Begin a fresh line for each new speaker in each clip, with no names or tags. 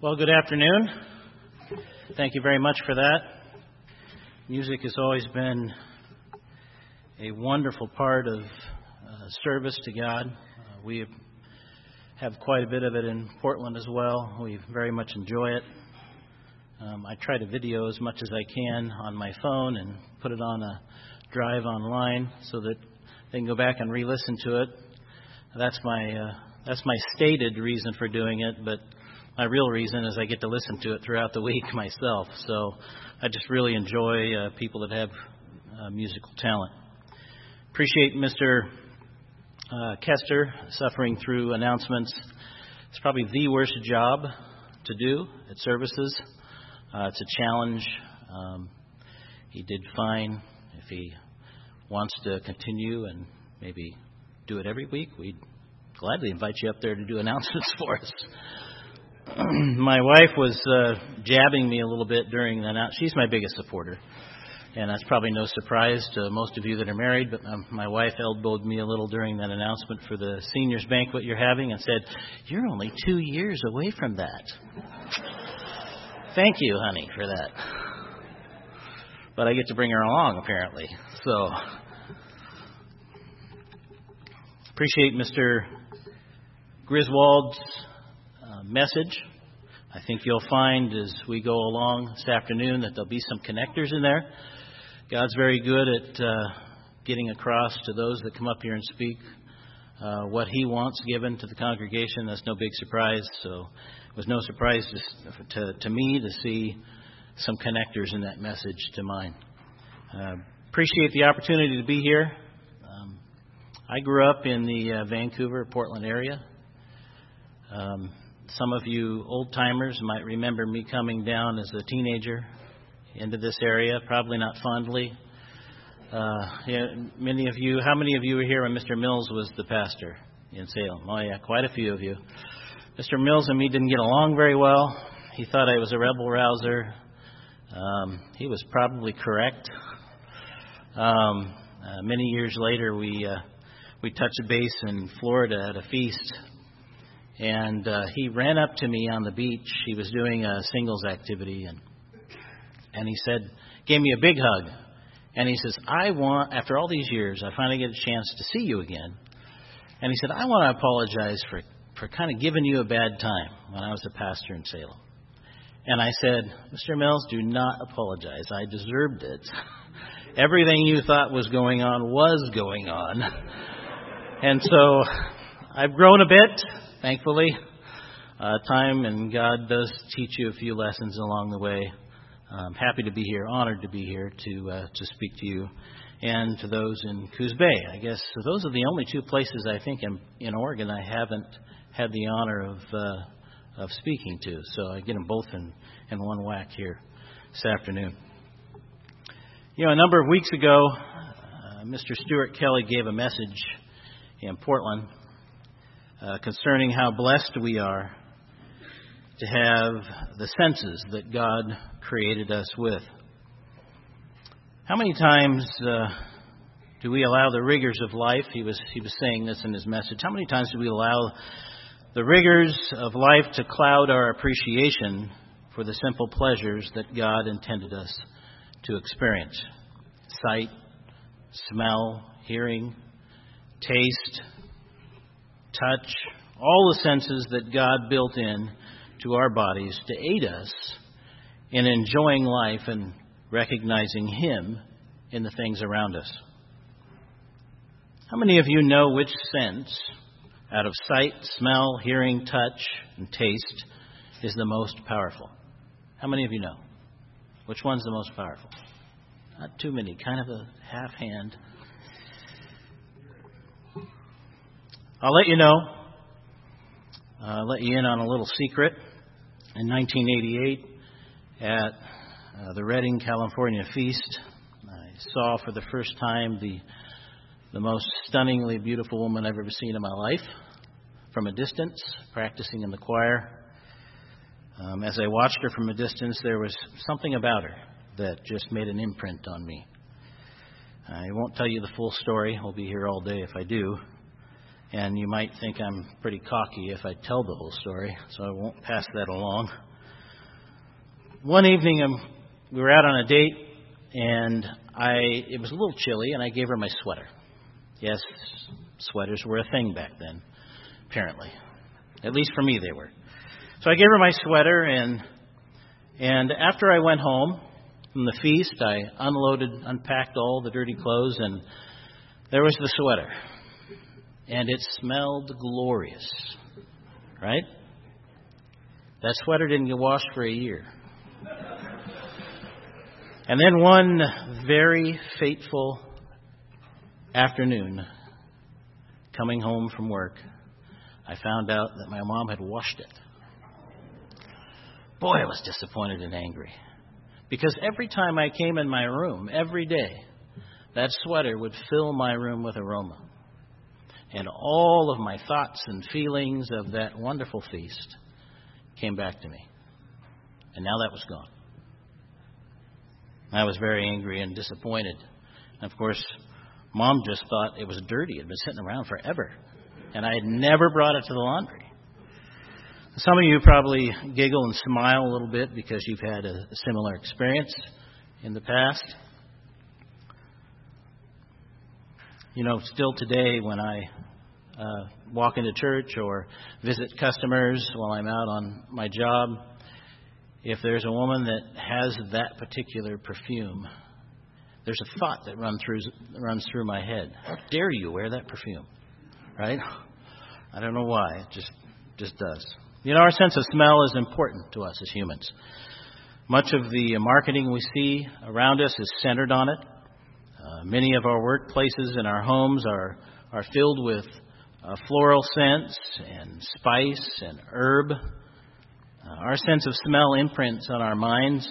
Well, good afternoon. Thank you very much for that. Music has always been a wonderful part of service to God. We have quite a bit of it in Portland as well. We very much enjoy it. I try to video as much as I can on my phone and put it on a drive online so that they can go back and re-listen to it. That's my stated reason for doing it, but my real reason is I get to listen to it throughout the week myself. So I just really enjoy people that have musical talent. Appreciate Mr. Kester suffering through announcements. It's probably the worst job to do at services. It's a challenge. He did fine. If he wants to continue and maybe do it every week, we'd gladly invite you up there to do announcements for us. My wife was jabbing me a little bit during the announcement. She's my biggest supporter, and that's probably no surprise to most of you that are married, but my wife elbowed me a little during that announcement for the seniors banquet you're having and said, "You're only 2 years away from that." Thank you, honey, for that. But I get to bring her along, apparently. So, appreciate Mr. Griswold's message. I think you'll find as we go along this afternoon that there'll be some connectors in there. God's very good at getting across to those that come up here and speak what He wants given to the congregation. That's no big surprise. So it was no surprise to me to see some connectors in that message to mine. Appreciate the opportunity to be here. I grew up in the Vancouver, Portland area. Some of you old-timers might remember me coming down as a teenager into this area, probably not fondly. Many of you, how many of you were here when Mr. Mills was the pastor in Salem? Oh, yeah, quite a few of you. Mr. Mills and me didn't get along very well. He thought I was a rebel-rouser. He was probably correct. Many years later, we touched base in Florida at a feast. And he ran up to me on the beach. He was doing a singles activity, and he said, gave me a big hug. And he says, after all these years, I finally get a chance to see you again. And he said, I want to apologize for kind of giving you a bad time when I was a pastor in Salem. And I said, Mr. Mills, do not apologize. I deserved it. Everything you thought was going on. And so I've grown a bit. Thankfully, time and God does teach you a few lessons along the way. I'm happy to be here, honored to be here to speak to you and to those in Coos Bay. I guess those are the only two places I think in Oregon I haven't had the honor of speaking to. So I get them both in one whack here this afternoon. You know, a number of weeks ago, Mr. Stuart Kelly gave a message in Portland concerning how blessed we are to have the senses that God created us with. How many times do we allow the rigors of life? He was saying this in his message. How many times do we allow the rigors of life to cloud our appreciation for the simple pleasures that God intended us to experience? Sight, smell, hearing, taste, touch, all the senses that God built in to our bodies to aid us in enjoying life and recognizing Him in the things around us. How many of you know which sense out of sight, smell, hearing, touch, and taste is the most powerful? How many of you know? Which one's the most powerful? Not too many, kind of a half hand. I'll let you know. I'll let you in on a little secret. In 1988, at the Redding, California feast, I saw for the first time the most stunningly beautiful woman I've ever seen in my life from a distance, practicing in the choir. As I watched her from a distance, there was something about her that just made an imprint on me. I won't tell you the full story. I'll be here all day if I do. And you might think I'm pretty cocky if I tell the whole story, so I won't pass that along. one evening we were out on a date, and it was a little chilly, and I gave her my sweater. Yes, sweaters were a thing back then, apparently. At least for me, they were. So I gave her my sweater, and after I went home from the feast, I unpacked all the dirty clothes, and there was the sweater. And it smelled glorious, right? That sweater didn't get washed for a year. And then one very fateful afternoon, coming home from work, I found out that my mom had washed it. Boy, I was disappointed and angry. Because every time I came in my room, every day, that sweater would fill my room with aroma. And all of my thoughts and feelings of that wonderful feast came back to me. And now that was gone. I was very angry and disappointed. And of course, Mom just thought it was dirty. It had been sitting around forever. And I had never brought it to the laundry. Some of you probably giggle and smile a little bit because you've had a similar experience in the past. You know, still today when I walk into church or visit customers while I'm out on my job, if there's a woman that has that particular perfume, there's a thought that runs through my head. How dare you wear that perfume? Right? I don't know why. It just does. You know, our sense of smell is important to us as humans. Much of the marketing we see around us is centered on it. Many of our workplaces and our homes are filled with floral scents and spice and herb. Our sense of smell imprints on our minds.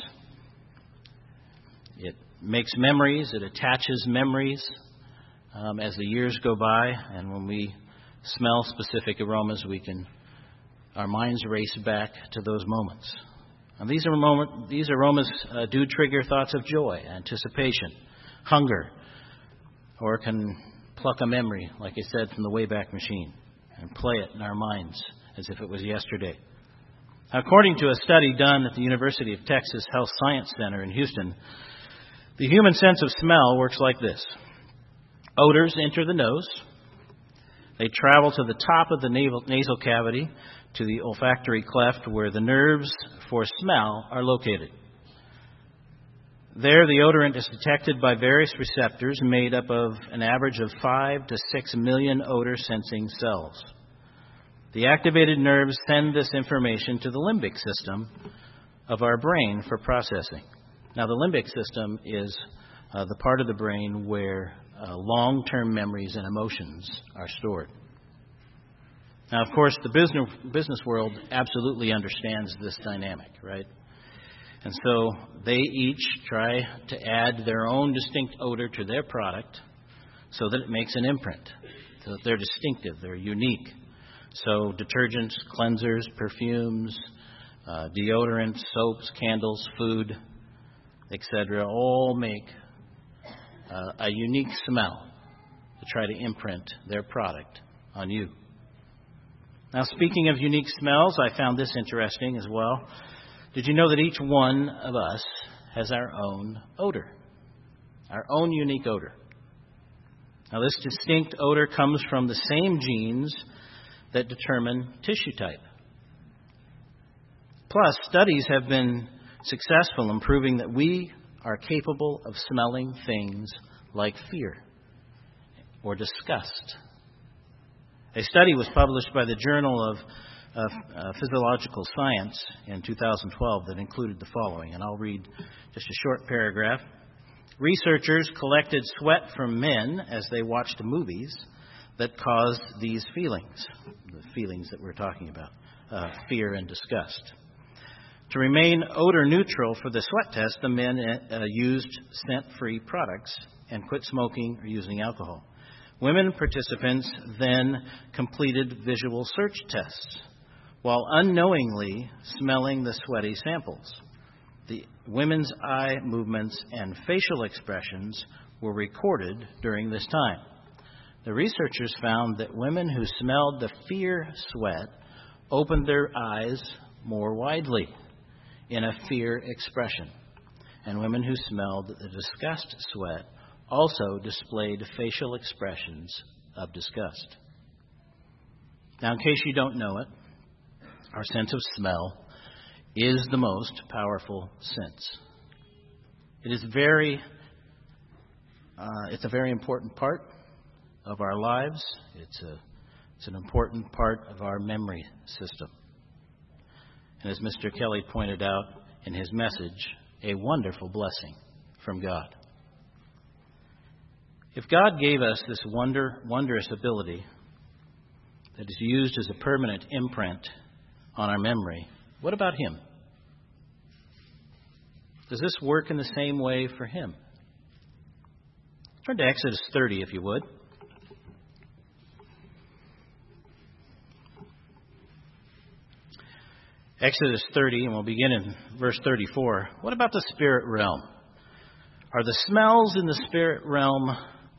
It makes memories. It attaches memories as the years go by. And when we smell specific aromas, our minds race back to those moments. And these aromas do trigger thoughts of joy, anticipation, hunger, or can pluck a memory, like I said, from the Wayback Machine and play it in our minds as if it was yesterday. According to a study done at the University of Texas Health Science Center in Houston, the human sense of smell works like this. Odors enter the nose. They travel to the top of the nasal cavity to the olfactory cleft where the nerves for smell are located. There, the odorant is detected by various receptors made up of an average of 5 to 6 million odor-sensing cells. The activated nerves send this information to the limbic system of our brain for processing. Now, the limbic system is the part of the brain where long-term memories and emotions are stored. Now, of course, the business world absolutely understands this dynamic, right? And so they each try to add their own distinct odor to their product so that it makes an imprint, so that they're distinctive, they're unique. So detergents, cleansers, perfumes, deodorants, soaps, candles, food, etc., all make a unique smell to try to imprint their product on you. Now, speaking of unique smells, I found this interesting as well. Did you know that each one of us has our own odor, our own unique odor? Now, this distinct odor comes from the same genes that determine tissue type. Plus, studies have been successful in proving that we are capable of smelling things like fear or disgust. A study was published by the Journal of Physiological Science in 2012 that included the following, and I'll read just a short paragraph. Researchers collected sweat from men as they watched movies that caused these feelings, the feelings that we're talking about, fear and disgust. To remain odor neutral for the sweat test, the men used scent-free products and quit smoking or using alcohol. Women participants then completed visual search tests while unknowingly smelling the sweaty samples. The women's eye movements and facial expressions were recorded during this time. The researchers found that women who smelled the fear sweat opened their eyes more widely, in a fear expression, and women who smelled the disgust sweat also displayed facial expressions of disgust. Now, in case you don't know it, our sense of smell is the most powerful sense. It's a very important part of our lives. It's an important part of our memory system. And as Mr. Kelly pointed out in his message, a wonderful blessing from God. If God gave us this wondrous ability that is used as a permanent imprint on our memory, what about Him? Does this work in the same way for Him? Turn to Exodus 30, if you would. Exodus 30, and we'll begin in verse 34. What about the spirit realm? Are the smells in the spirit realm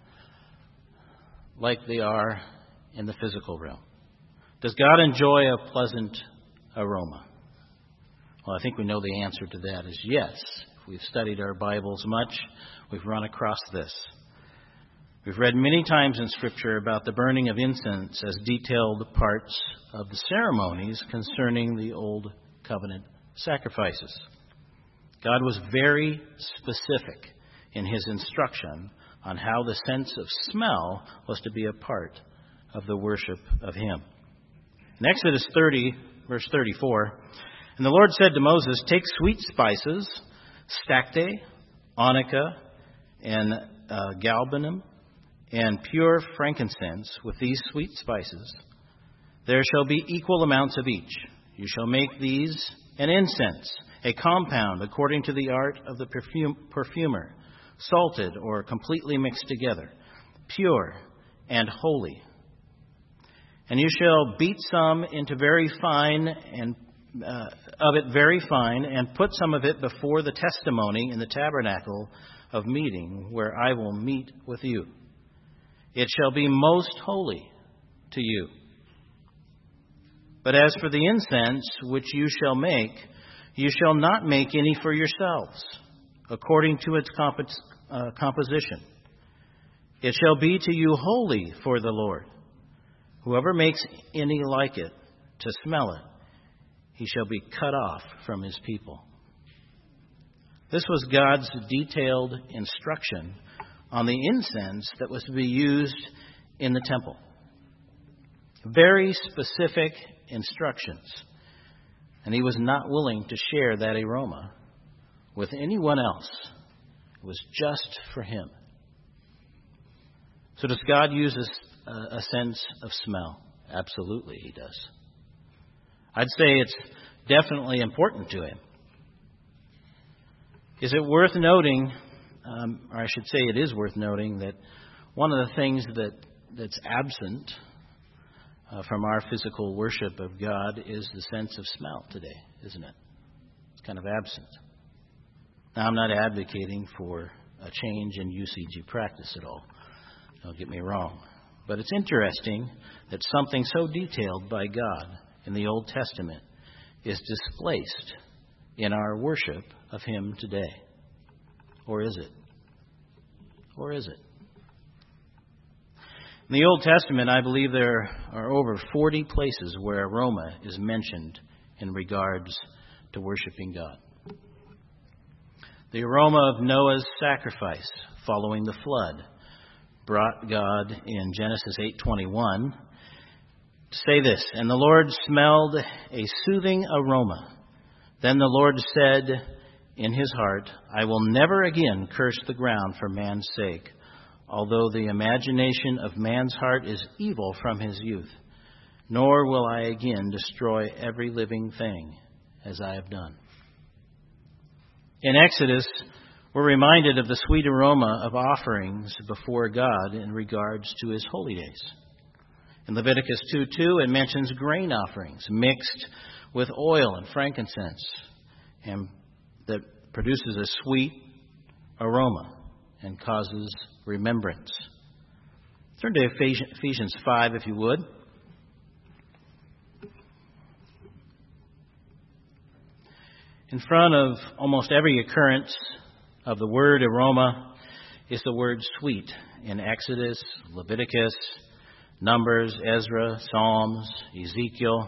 like they are in the physical realm? Does God enjoy a pleasant aroma? Well, I think we know the answer to that is yes. If we've studied our Bibles much, we've run across this. We've read many times in Scripture about the burning of incense as detailed parts of the ceremonies concerning the Old Covenant sacrifices. God was very specific in His instruction on how the sense of smell was to be a part of the worship of Him. In Exodus 30, verse 34, and the Lord said to Moses, take sweet spices, stacte, onycha, and galbanum, and pure frankincense with these sweet spices. There shall be equal amounts of each. You shall make these an incense, a compound according to the art of the perfumer, salted or completely mixed together, pure and holy. And you shall beat some into very fine and very fine, and put some of it before the testimony in the tabernacle of meeting, where I will meet with you. It shall be most holy to you. But as for the incense which you shall make, you shall not make any for yourselves, according to its composition. It shall be to you holy for the Lord. Whoever makes any like it to smell it, he shall be cut off from his people. This was God's detailed instruction on the incense that was to be used in the temple. Very specific instructions. And He was not willing to share that aroma with anyone else. It was just for Him. So does God use a sense of smell? Absolutely He does. I'd say it's definitely important to Him. Is it worth noting, or I should say it is worth noting, that one of the things that's absent from our physical worship of God is the sense of smell today, isn't it? It's kind of absent. Now, I'm not advocating for a change in UCG practice at all. Don't get me wrong. But it's interesting that something so detailed by God in the Old Testament is displaced in our worship of Him today. Or is it? Or is it? In the Old Testament, I believe there are over 40 places where aroma is mentioned in regards to worshiping God. The aroma of Noah's sacrifice following the flood brought God in Genesis 8:21 to say this, and the Lord smelled a soothing aroma. Then the Lord said in His heart, I will never again curse the ground for man's sake, although the imagination of man's heart is evil from his youth, nor will I again destroy every living thing as I have done. In Exodus, we're reminded of the sweet aroma of offerings before God in regards to His holy days. In Leviticus 2:2, it mentions grain offerings mixed with oil and frankincense, and that produces a sweet aroma and causes remembrance. Turn to Ephesians 5, if you would. In front of almost every occurrence of the word aroma is the word sweet in Exodus, Leviticus, Numbers, Ezra, Psalms, Ezekiel.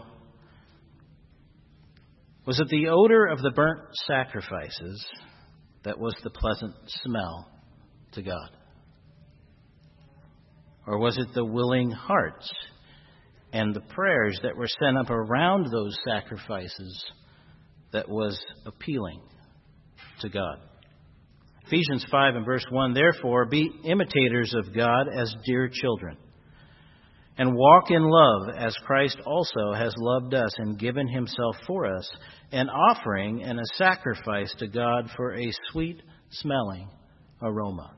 Was it the odor of the burnt sacrifices that was the pleasant smell to God? Or was it the willing hearts and the prayers that were sent up around those sacrifices that was appealing to God? Ephesians 5 and verse 1, therefore, be imitators of God as dear children, and walk in love as Christ also has loved us and given himself for us, an offering and a sacrifice to God for a sweet-smelling aroma.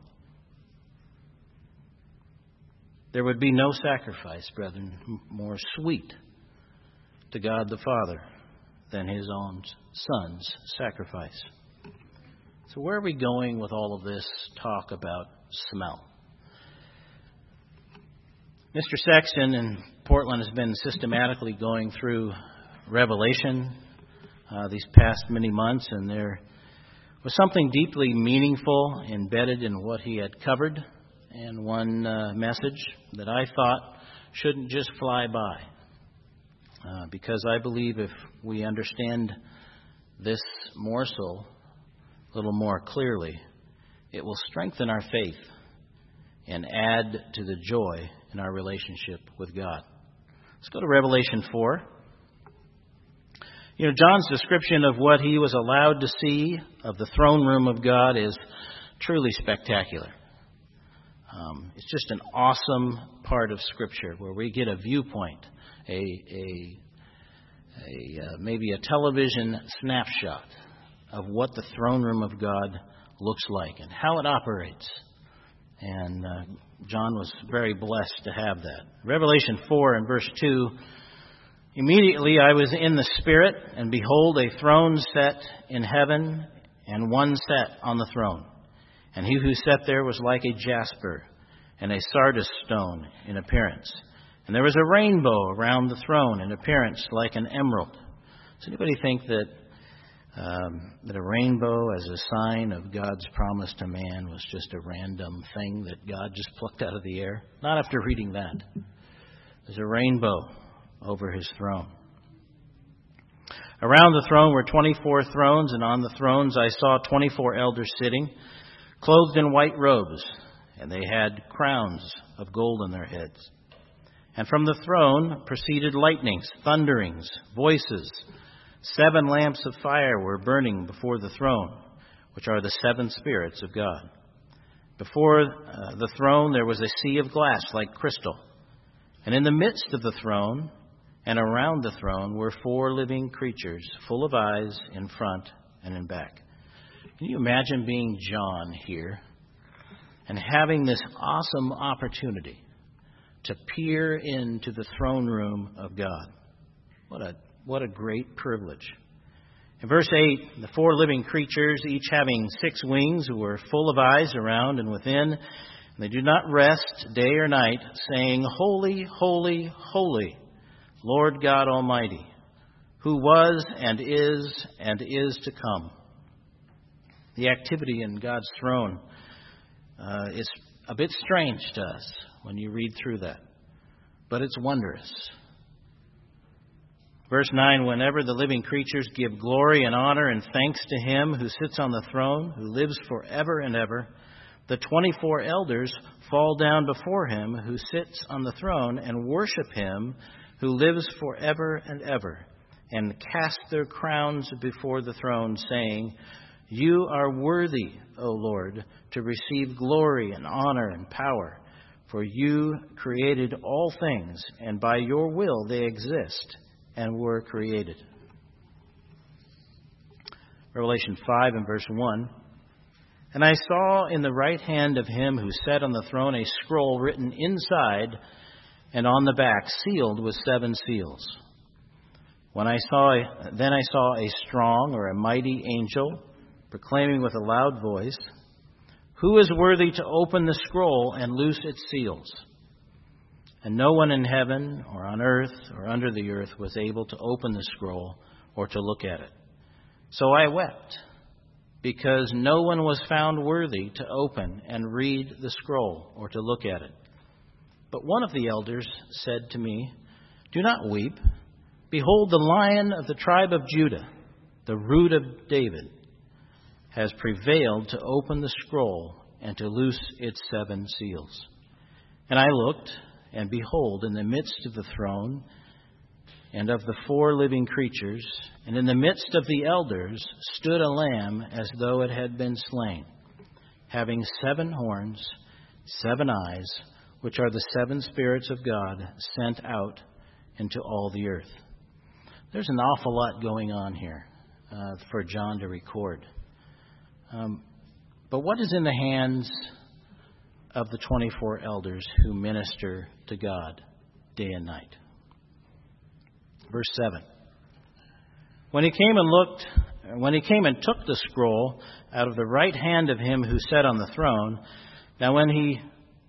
There would be no sacrifice, brethren, more sweet to God the Father than his own Son's sacrifice. So where are we going with all of this talk about smell? Mr. Sexton in Portland has been systematically going through Revelation these past many months, and there was something deeply meaningful embedded in what he had covered, and one message that I thought shouldn't just fly by, because I believe if we understand this morsel a little more clearly, it will strengthen our faith and add to the joy in our relationship with God. Let's go to Revelation 4. John's description of what he was allowed to see of the throne room of God is truly spectacular. It's just an awesome part of Scripture where we get a viewpoint, maybe a television snapshot of what the throne room of God looks like and how it operates. And John was very blessed to have that. Revelation 4 and verse 2, immediately I was in the Spirit, and behold, a throne set in heaven, and one sat on the throne. And he who sat there was like a jasper and a sardis stone in appearance. And there was a rainbow around the throne in appearance like an emerald. Does anybody think that a rainbow as a sign of God's promise to man was just a random thing that God just plucked out of the air? Not after reading that. There's a rainbow over his throne. Around the throne were 24 thrones, and on the thrones I saw 24 elders sitting, clothed in white robes, and they had crowns of gold on their heads. And from the throne proceeded lightnings, thunderings, voices. 7 lamps of fire were burning before the throne, which are the 7 spirits of God. Before the throne there was a sea of glass like crystal. And in the midst of the throne and around the throne were 4 living creatures, full of eyes in front and in back. Can you imagine being John here and having this awesome opportunity to peer into the throne room of God? What a great privilege. In verse 8, the 4 living creatures, each having 6 wings, were full of eyes around and within, and they do not rest day or night, saying, Holy, holy, holy, Lord God Almighty, who was and is to come. The activity in God's throne is a bit strange to us when you read through that, but it's wondrous. Verse 9, whenever the living creatures give glory and honor and thanks to him who sits on the throne, who lives forever and ever, the 24 elders fall down before him who sits on the throne and worship him who lives forever and ever, and cast their crowns before the throne, saying, You are worthy, O Lord, to receive glory and honor and power, for you created all things, and by your will they exist and were created. Revelation 5 and verse 1. And I saw in the right hand of him who sat on the throne a scroll written inside and on the back, sealed with 7 seals. Then I saw a strong or a mighty angel proclaiming with a loud voice, Who is worthy to open the scroll and loose its seals? And no one in heaven or on earth or under the earth was able to open the scroll or to look at it. So I wept, because no one was found worthy to open and read the scroll or to look at it. But one of the elders said to me, "Do not weep. Behold, the Lion of the tribe of Judah, the Root of David, has prevailed to open the scroll and to loose its 7 seals." And I looked, and behold, in the midst of the throne and of the 4 living creatures, and in the midst of the elders, stood a lamb as though it had been slain, having 7 horns, 7 eyes, which are the 7 spirits of God sent out into all the earth. There's an awful lot going on here for John to record. But what is in the hands of the 24 elders who minister to God day and night? Verse 7. When he came and took the scroll out of the right hand of him who sat on the throne, now when he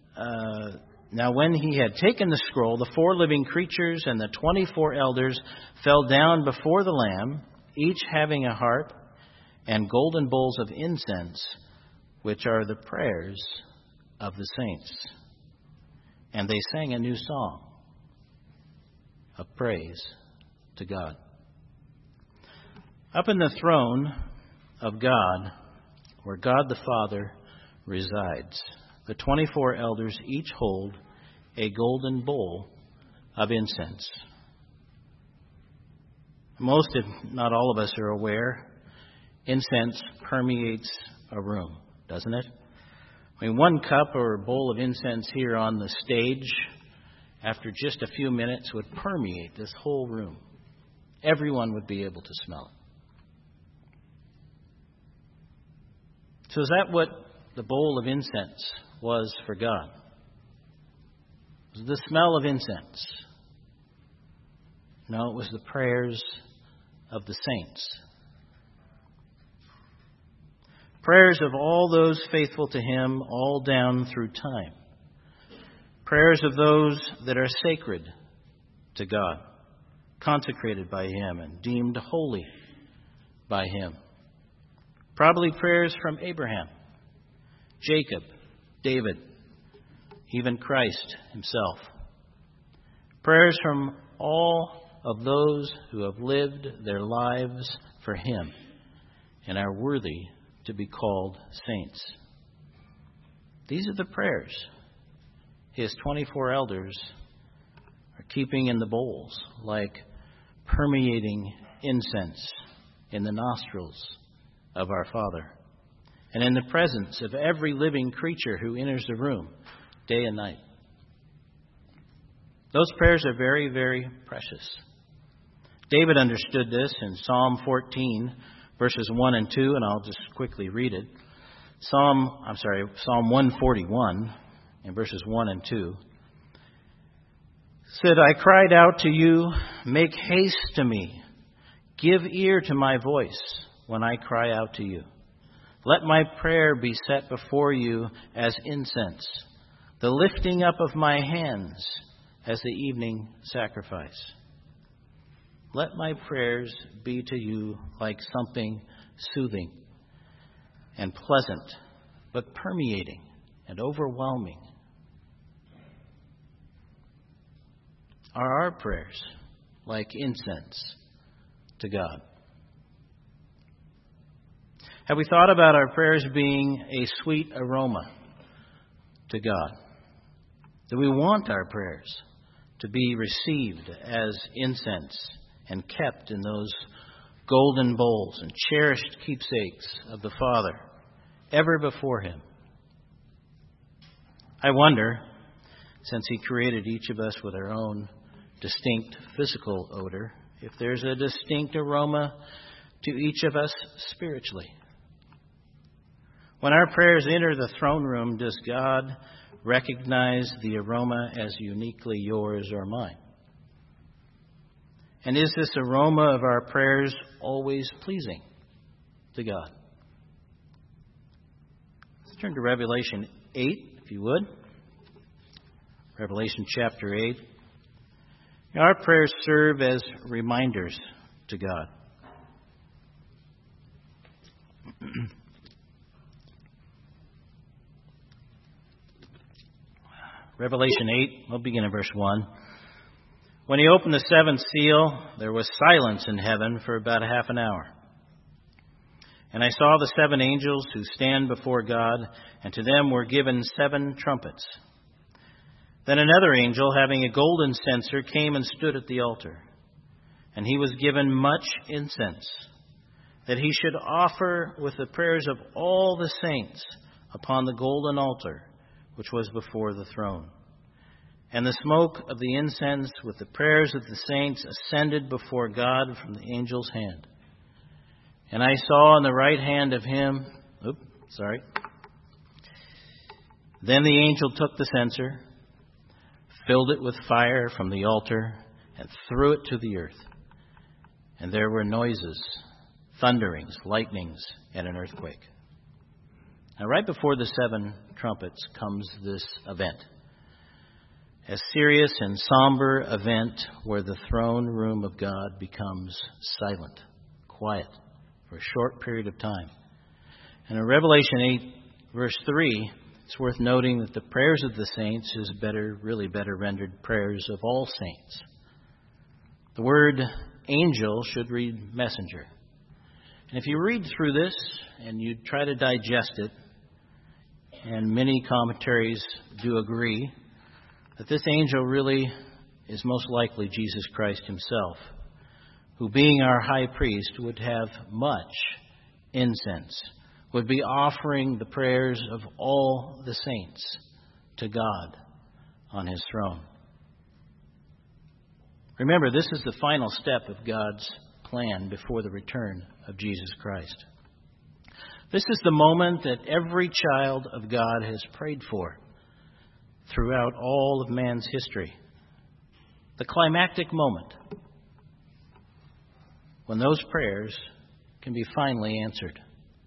had taken the scroll, the 4 living creatures and the 24 elders fell down before the Lamb, each having a harp and golden bowls of incense, which are the prayers of the saints. And they sang a new song of praise to God. Up in the throne of God, where God the Father resides, the 24 elders each hold a golden bowl of incense. Most, if not all of us, are aware incense permeates a room, doesn't it? I mean, 1 cup or bowl of incense here on the stage, after just a few minutes, would permeate this whole room. Everyone would be able to smell it. So is that what the bowl of incense was for God? It was the smell of incense. No, it was the prayers of the saints. Prayers of all those faithful to Him all down through time. Prayers of those that are sacred to God, consecrated by Him and deemed holy by Him. Probably prayers from Abraham, Jacob, David, even Christ Himself. Prayers from all of those who have lived their lives for Him and are worthy to be called saints. These are the prayers His 24 elders are keeping in the bowls, like permeating incense in the nostrils of our Father, and in the presence of every living creature who enters the room day and night. Those prayers are very, very precious. David understood this in Psalm 14, verses 1 and 2, and I'll just quickly read it. Psalm 141, in verses 1 and 2, said, "I cried out to you, make haste to me. Give ear to my voice when I cry out to you. Let my prayer be set before you as incense, the lifting up of my hands as the evening sacrifice. Let my prayers be to you like something soothing and pleasant, but permeating and overwhelming." Are our prayers like incense to God? Have we thought about our prayers being a sweet aroma to God? Do we want our prayers to be received as incense and kept in those golden bowls and cherished keepsakes of the Father ever before Him? I wonder, since He created each of us with our own distinct physical odor, if there's a distinct aroma to each of us spiritually. When our prayers enter the throne room, does God recognize the aroma as uniquely yours or mine? And is this aroma of our prayers always pleasing to God? Let's turn to Revelation 8, if you would. Revelation chapter 8. Our prayers serve as reminders to God. Revelation 8, we'll begin in verse 1. When he opened the seventh seal, there was silence in heaven for about half an hour. And I saw the 7 angels who stand before God, and to them were given 7 trumpets. Then another angel, having a golden censer, came and stood at the altar. And he was given much incense, that he should offer with the prayers of all the saints upon the golden altar, which was before the throne. And the smoke of the incense with the prayers of the saints ascended before God from the angel's hand. And I saw on the right hand of him, Then the angel took the censer, filled it with fire from the altar, and threw it to the earth. And there were noises, thunderings, lightnings, and an earthquake. Now, right before the 7 trumpets comes this event. A serious and somber event where the throne room of God becomes silent, quiet, for a short period of time. And in Revelation 8, verse 3, it's worth noting that the prayers of the saints is really better rendered prayers of all saints. The word angel should read messenger. And if you read through this and you try to digest it, and many commentaries do agree that this angel really is most likely Jesus Christ himself, who being our high priest would have much incense, would be offering the prayers of all the saints to God on his throne. Remember, this is the final step of God's plan before the return of Jesus Christ. This is the moment that every child of God has prayed for throughout all of man's history. The climactic moment when those prayers can be finally answered.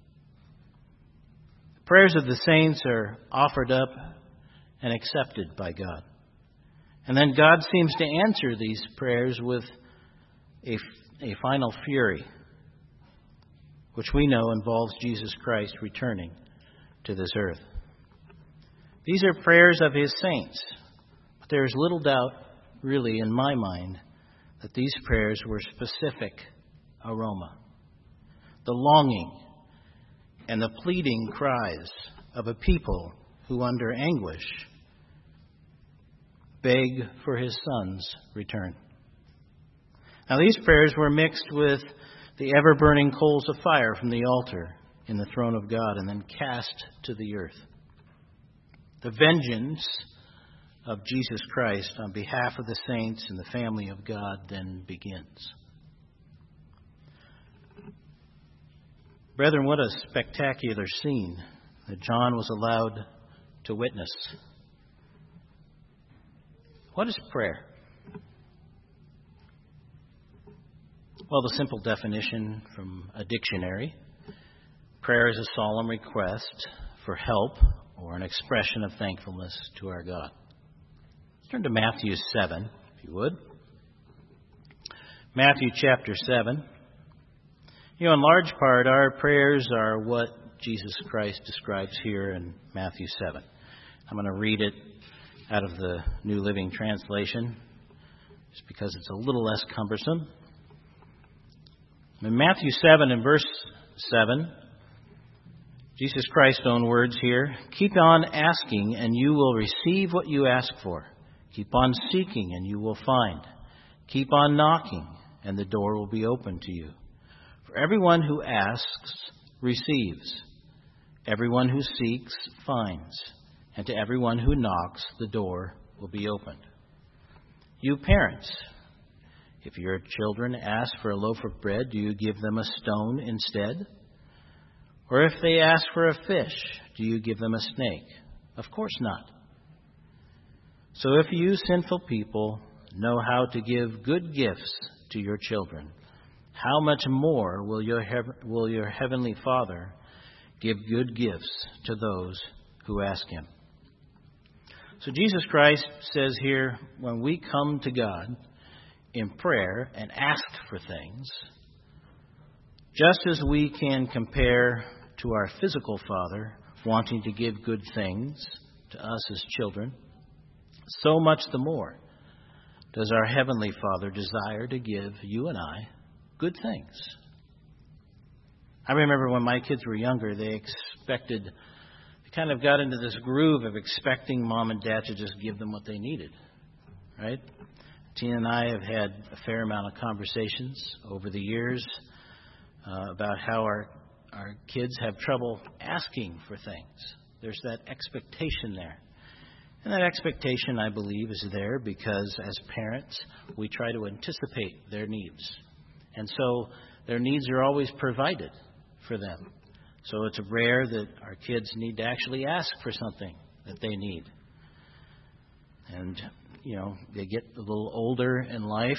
The prayers of the saints are offered up and accepted by God. And then God seems to answer these prayers with a final fury, which we know involves Jesus Christ returning to this earth. These are prayers of his saints, but there is little doubt, really, in my mind, that these prayers were specific aroma. The longing and the pleading cries of a people who, under anguish, beg for his Son's return. Now, these prayers were mixed with the ever-burning coals of fire from the altar in the throne of God and then cast to the earth. The vengeance of Jesus Christ on behalf of the saints and the family of God then begins. Brethren, what a spectacular scene that John was allowed to witness. What is prayer? Well, the simple definition from a dictionary: prayer is a solemn request for help or an expression of thankfulness to our God. Turn to Matthew 7, if you would. Matthew chapter 7. In large part, our prayers are what Jesus Christ describes here in Matthew 7. I'm going to read it out of the New Living Translation, just because it's a little less cumbersome. In Matthew 7 and verse 7, Jesus Christ's own words here: keep on asking and you will receive what you ask for. Keep on seeking and you will find. Keep on knocking and the door will be open to you. For everyone who asks receives. Everyone who seeks finds. And to everyone who knocks, the door will be opened. You parents, if your children ask for a loaf of bread, do you give them a stone instead? Or if they ask for a fish, do you give them a snake? Of course not. So if you sinful people know how to give good gifts to your children, how much more will your heavenly Father give good gifts to those who ask him? So Jesus Christ says here, when we come to God in prayer and ask for things, just as we can compare to our physical Father wanting to give good things to us as children, so much the more does our Heavenly Father desire to give you and I good things. I remember when my kids were younger, they kind of got into this groove of expecting Mom and Dad to just give them what they needed, right? Tina and I have had a fair amount of conversations over the years about how our kids have trouble asking for things. There's that expectation there. And that expectation, I believe, is there because as parents, we try to anticipate their needs. And so their needs are always provided for them. So it's rare that our kids need to actually ask for something that they need. And, they get a little older in life,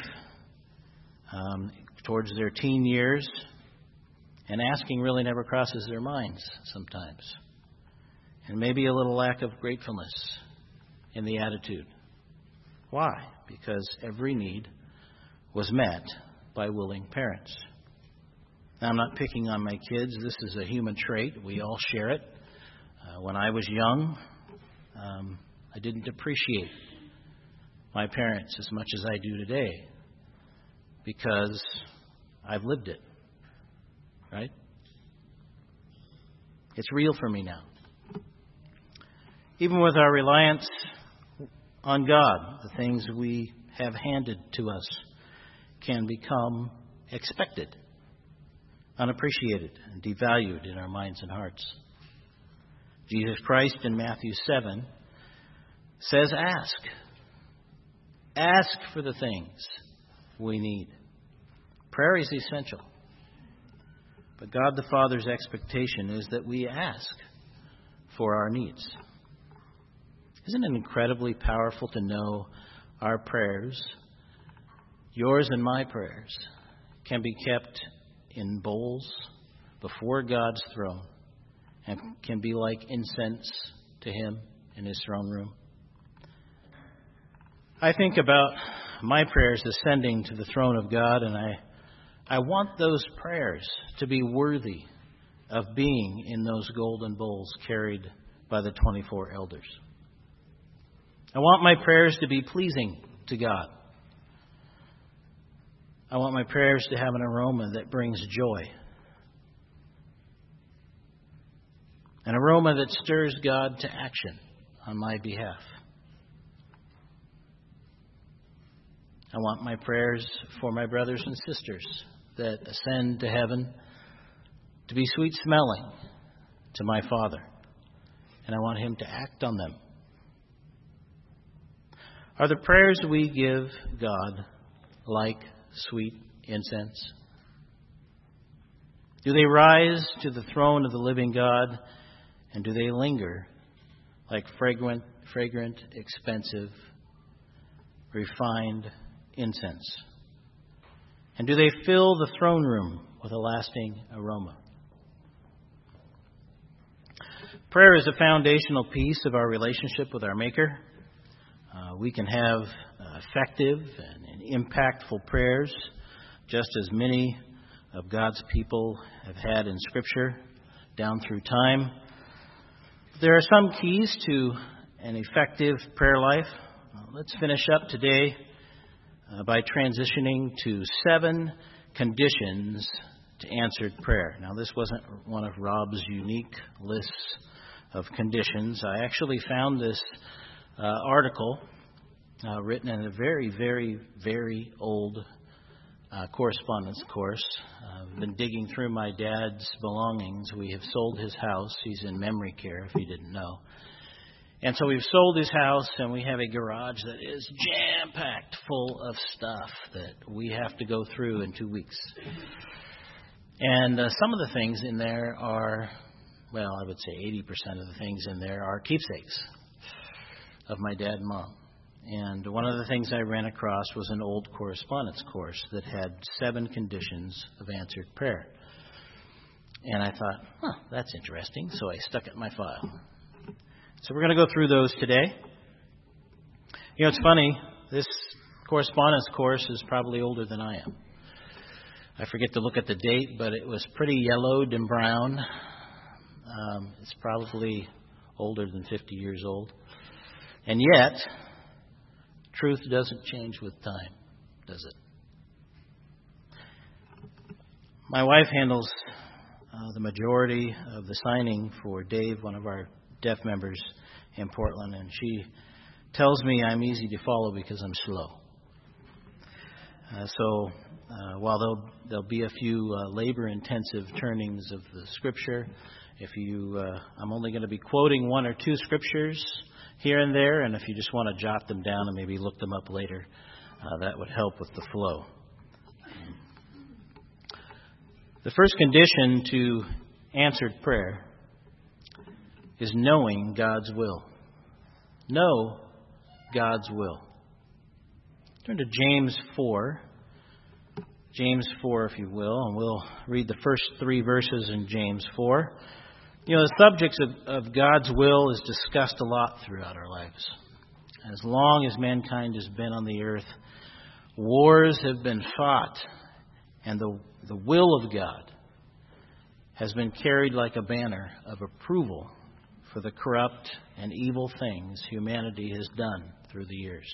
towards their teen years, and asking really never crosses their minds sometimes. And maybe a little lack of gratefulness in the attitude. Why? Because every need was met by willing parents. Now, I'm not picking on my kids. This is a human trait. We all share it. When I was young, I didn't appreciate my parents as much as I do today because I've lived it. Right? It's real for me now. Even with our reliance on God, the things we have handed to us can become expected, unappreciated, and devalued in our minds and hearts. Jesus Christ in Matthew 7 says, ask. Ask for the things we need. Prayer is essential. But God the Father's expectation is that we ask for our needs. Isn't it incredibly powerful to know our prayers, yours and my prayers, can be kept in bowls before God's throne and can be like incense to Him in His throne room? I think about my prayers ascending to the throne of God, and I want those prayers to be worthy of being in those golden bowls carried by the 24 elders. I want my prayers to be pleasing to God. I want my prayers to have an aroma that brings joy. An aroma that stirs God to action on my behalf. I want my prayers for my brothers and sisters that ascend to heaven to be sweet smelling to my Father. And I want Him to act on them. Are the prayers we give God like sweet incense? Do they rise to the throne of the living God? And do they linger like fragrant, expensive, refined incense? And do they fill the throne room with a lasting aroma? Prayer is a foundational piece of our relationship with our Maker. We can have effective and impactful prayers, just as many of God's people have had in Scripture down through time. There are some keys to an effective prayer life. Let's finish up today by transitioning to 7 conditions to answered prayer. Now, this wasn't one of Rob's unique lists of conditions. I actually found this article written in a very, very, very old correspondence course. I've been digging through my dad's belongings. We have sold his house. He's in memory care, if you didn't know. And so we've sold his house, and we have a garage that is jam-packed full of stuff that we have to go through in 2 weeks. And some of the things in there are, well, I would say 80% of the things in there are keepsakes of my dad and mom. And one of the things I ran across was an old correspondence course that had 7 conditions of answered prayer. And I thought, that's interesting, so I stuck it in my file. So we're going to go through those today. You know, it's funny, this correspondence course is probably older than I am. I forget to look at the date, but it was pretty yellowed and brown. It's probably older than 50 years old. And yet, truth doesn't change with time, does it? My wife handles the majority of the signing for Dave, one of our deaf members in Portland, and she tells me I'm easy to follow because I'm slow. So while there'll be a few labor-intensive turnings of the Scripture, I'm only going to be quoting one or two Scriptures here and there, and if you just want to jot them down and maybe look them up later, that would help with the flow. The first condition to answered prayer is knowing God's will. Know God's will. Turn to James 4. James 4, if you will, and we'll read the first 3 verses in James 4. You know, the subject of God's will is discussed a lot throughout our lives. As long as mankind has been on the earth, wars have been fought, and the will of God has been carried like a banner of approval for the corrupt and evil things humanity has done through the years.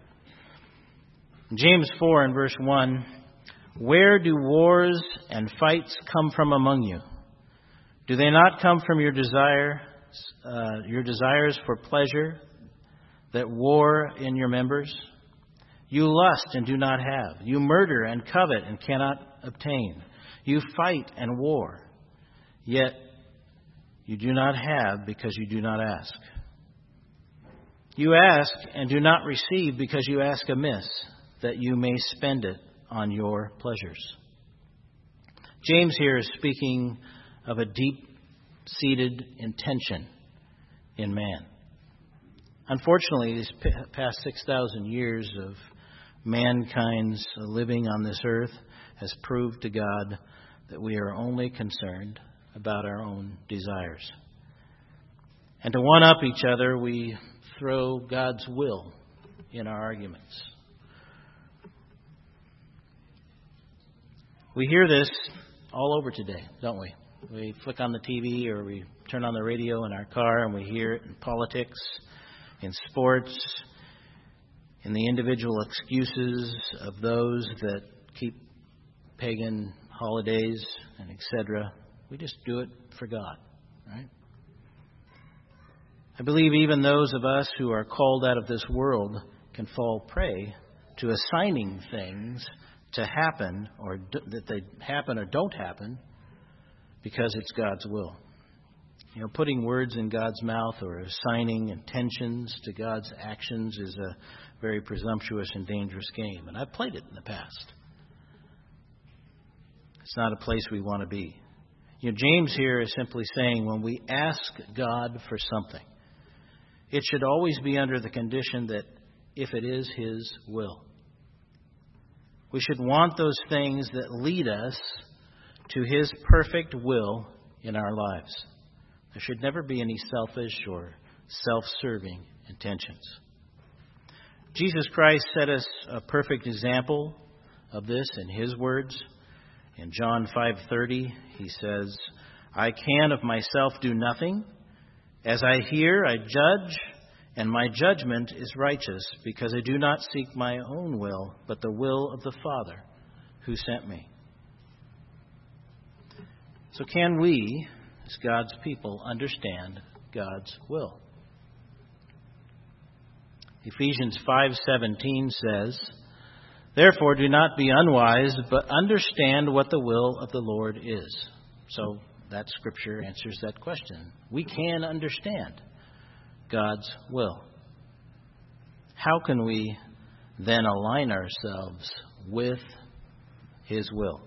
In James 4 and verse 1, where do wars and fights come from among you? Do they not come from your desires for pleasure that war in your members? You lust and do not have. You murder and covet and cannot obtain. You fight and war. Yet you do not have because you do not ask. You ask and do not receive because you ask amiss, that you may spend it on your pleasures. James here is speaking of a deep-seated intention in man. Unfortunately, these past 6,000 years of mankind's living on this earth has proved to God that we are only concerned about our own desires. And to one-up each other, we throw God's will in our arguments. We hear this all over today, don't we? We flick on the TV or we turn on the radio in our car and we hear it in politics, in sports, in the individual excuses of those that keep pagan holidays and etc. We just do it for God, right? I believe even those of us who are called out of this world can fall prey to assigning things to happen, or that they happen or don't happen, because it's God's will. You know, putting words in God's mouth or assigning intentions to God's actions is a very presumptuous and dangerous game, and I've played it in the past. It's not a place we want to be. You know, James here is simply saying when we ask God for something, it should always be under the condition that if it is His will. We should want those things that lead us to His perfect will in our lives. There should never be any selfish or self-serving intentions. Jesus Christ set us a perfect example of this in His words. In John 5:30, He says, I can of myself do nothing. As I hear, I judge, and my judgment is righteous, because I do not seek my own will, but the will of the Father who sent me. So can we, as God's people, understand God's will? Ephesians 5:17 says, therefore do not be unwise, but understand what the will of the Lord is. So that scripture answers that question. We can understand God's will. How can we then align ourselves with His will?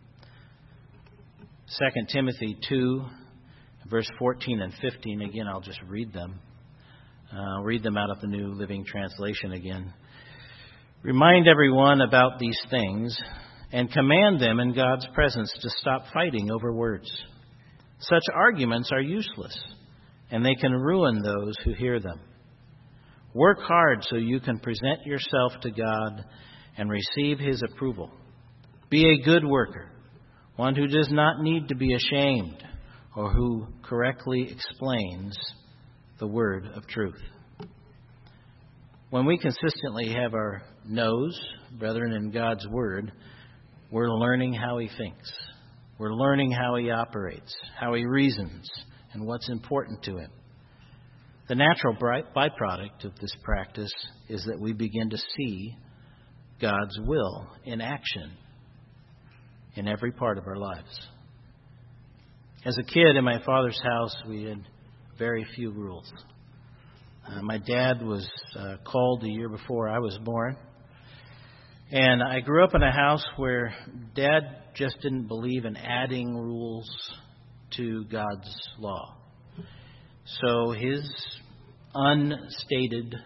2 Timothy 2, verse 14 and 15. Again, I'll just read them. I'll read them out of the New Living Translation again. Remind everyone about these things and command them in God's presence to stop fighting over words. Such arguments are useless, and they can ruin those who hear them. Work hard so you can present yourself to God and receive His approval. Be a good worker, one who does not need to be ashamed, or who correctly explains the word of truth. When we consistently have our nose, brethren, in God's word, we're learning how he thinks. We're learning how he operates, how he reasons, and what's important to him. The natural byproduct of this practice is that we begin to see God's will in action in every part of our lives. As a kid in my father's house, we had very few rules. My dad was called a year before I was born. And I grew up in a house where Dad just didn't believe in adding rules to God's law. So his unstated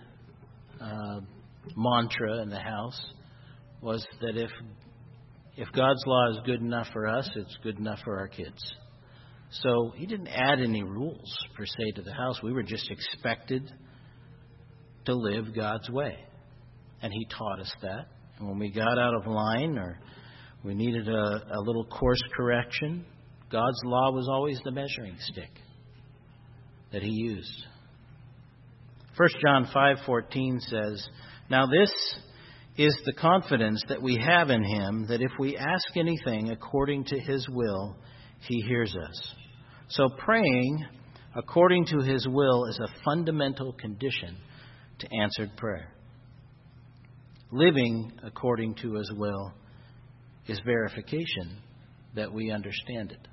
mantra in the house was that if God's law is good enough for us, it's good enough for our kids. So he didn't add any rules, per se, to the house. We were just expected to live God's way. And he taught us that. And when we got out of line or we needed a little course correction, God's law was always the measuring stick that he used. 1 John 5:14 says, "Now this is the confidence that we have in him, that if we ask anything according to his will, he hears us." So praying according to his will is a fundamental condition to answered prayer. Living according to his will is verification that we understand it.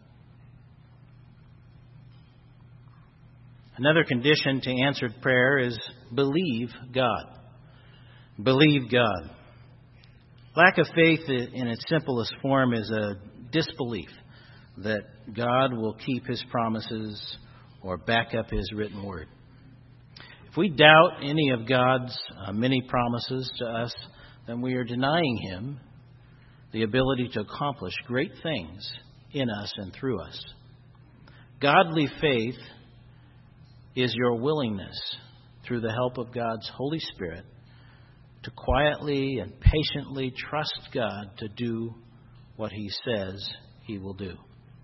Another condition to answered prayer is believe God. Believe God. Lack of faith in its simplest form is a disbelief that God will keep his promises or back up his written word. If we doubt any of God's many promises to us, then we are denying him the ability to accomplish great things in us and through us. Godly faith is your willingness, through the help of God's Holy Spirit, to quietly and patiently trust God to do what he says he will do.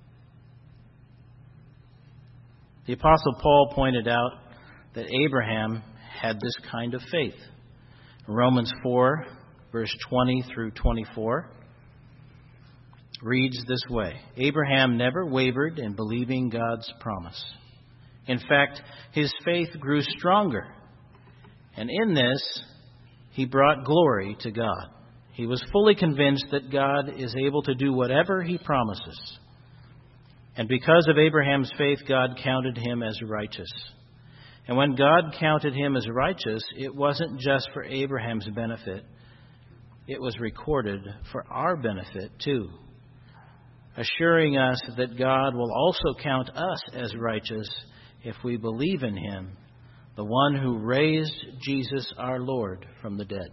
The Apostle Paul pointed out that Abraham had this kind of faith. Romans 4, verse 20 through 24, reads this way: "Abraham never wavered in believing God's promise. In fact, his faith grew stronger, and in this he brought glory to God. He was fully convinced that God is able to do whatever he promises. And because of Abraham's faith, God counted him as righteous. And when God counted him as righteous, it wasn't just for Abraham's benefit. It was recorded for our benefit too, assuring us that God will also count us as righteous if we believe in him, the one who raised Jesus our Lord from the dead."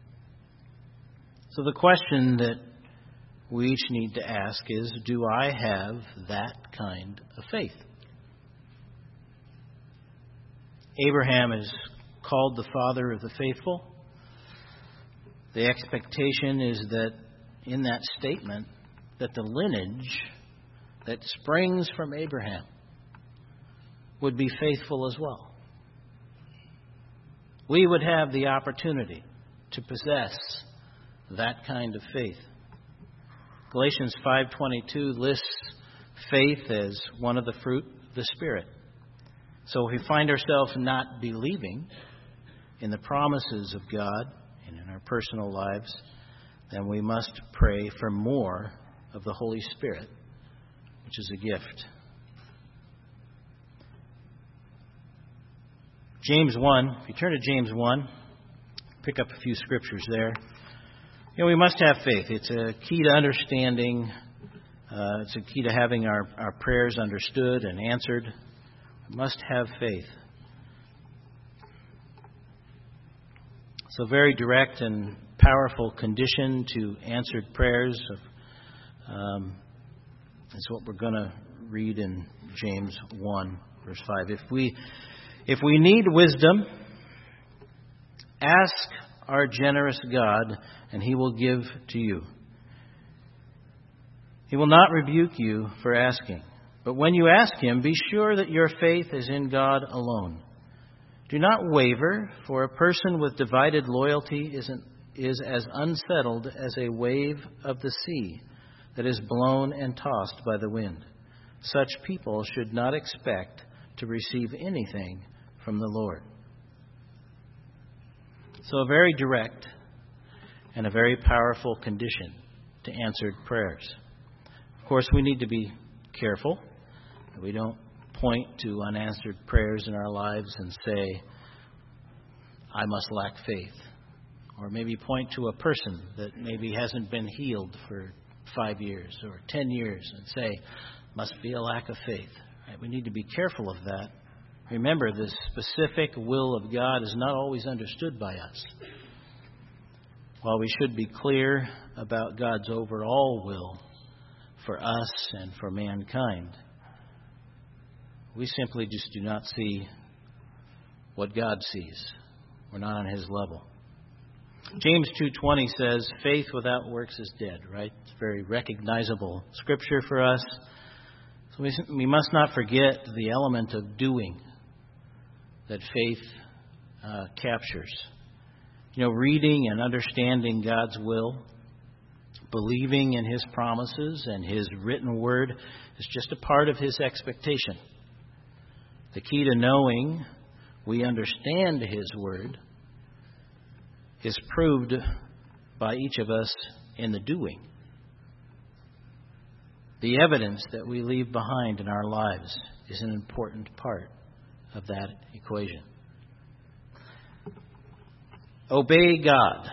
So the question that we each need to ask is, do I have that kind of faith? Abraham is called the father of the faithful. The expectation is that in that statement, that the lineage that springs from Abraham would be faithful as well. We would have the opportunity to possess that kind of faith. Galatians 5:22 lists faith as one of the fruit of the Spirit. So if we find ourselves not believing in the promises of God and in our personal lives, then we must pray for more of the Holy Spirit, which is a gift. James 1, if you turn to James 1, pick up a few scriptures there. We must have faith. It's a key to understanding. It's a key to having our prayers understood and answered. We must have faith. It's a very direct and powerful condition to answered prayers. That's what we're going to read in James 1, verse 5. If we need wisdom, ask our generous God, and he will give to you. He will not rebuke you for asking, But when you ask him, be sure that your faith is in God alone. Do not waver, for a person with divided loyalty is as unsettled as a wave of the sea that is blown and tossed by the wind. Such people should not expect to receive anything from the Lord. So a very direct and a very powerful condition to answered prayers. Of course, we need to be careful that we don't point to unanswered prayers in our lives and say, I must lack faith. Or maybe point to a person that maybe hasn't been healed for 5 years or 10 years and say, must be a lack of faith. Right? We need to be careful of that. Remember, the specific will of God is not always understood by us. While we should be clear about God's overall will for us and for mankind, we simply just do not see what God sees. We're not on his level. James 2:20 says, faith without works is dead, right? It's a very recognizable scripture for us. So we must not forget the element of doing that faith captures. Reading and understanding God's will, believing in his promises and his written word is just a part of his expectation. The key to knowing we understand his word is proved by each of us in the doing. The evidence that we leave behind in our lives is an important part of that equation. Obey God.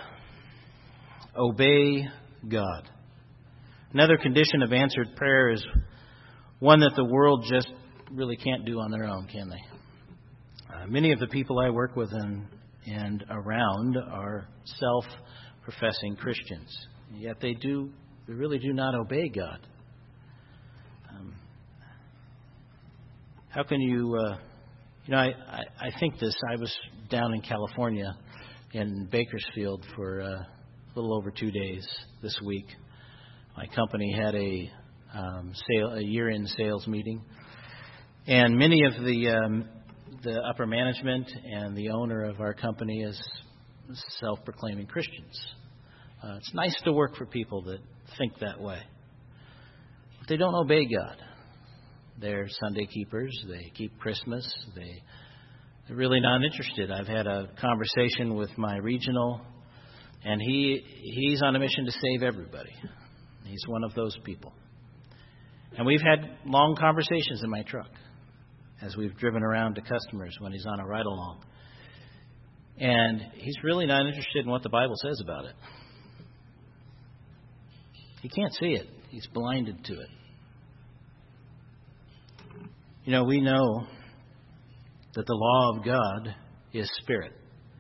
Obey God. Another condition of answered prayer is one that the world just really can't do on their own, can they? Many of the people I work with and around are self-professing Christians. Yet they really do not obey God. How can you... I think this. I was down in California in Bakersfield for a little over 2 days this week. My company had a year-end sales meeting, and many of the upper management and the owner of our company is self-proclaiming Christians. It's nice to work for people that think that way, but they don't obey God. They're Sunday keepers. They keep Christmas. They're really not interested. I've had a conversation with my regional, and he's on a mission to save everybody. He's one of those people. And we've had long conversations in my truck as we've driven around to customers when he's on a ride-along. And he's really not interested in what the Bible says about it. He can't see it. He's blinded to it. We know that the law of God is spirit.